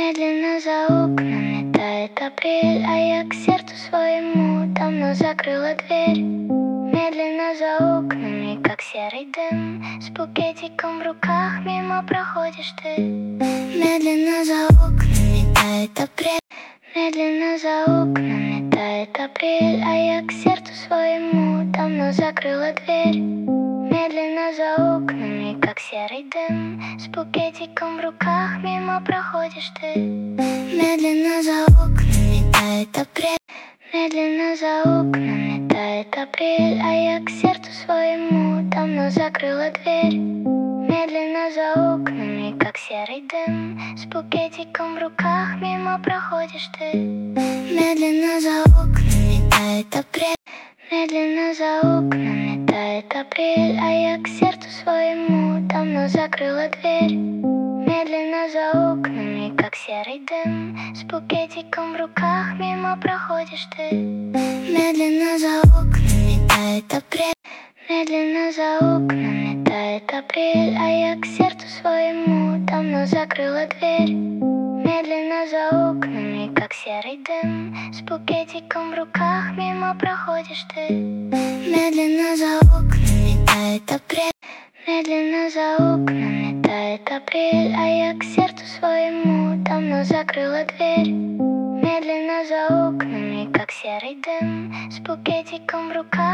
Медленно за окнами тает апрель, а я к сердцу своему давно закрыла дверь. Медленно за окнами, как серый дым, с букетиком в руках мимо проходишь ты. Медленно за окнами тает апрель, медленно за окнами тает апрель, а я к сердцу своему давно закрыла дверь. Медленно за окнами, как серый дым, с букетиком в руках мимо проходишь ты. Медленно за окнами тает апрель, медленно за окнами тает апрель, а я к сердцу своему давно закрыла дверь. Медленно за окнами, как серый дым, с букетиком в руках мимо проходишь ты. Медленно за окнами тает апрель, медленно за окнами тает апрель, а я к сердцу своему давно закрыла дверь. Медленно за окнами, как серый дым, с букетиком в руках мимо проходишь ты. Медленно за окнами тает апрель, медленно за окнами тает апрель, а я к сердцу своему давно закрыла дверь. Медленно за окнами, как серый дым, с букетиком в руках мимо проходишь ты. Медленно за окнами тает апрель, медленно за окнами тает апрель, а я к сердцу своему давно закрыла дверь. Медленно за окнами, как серый дым, с букетиком в руках.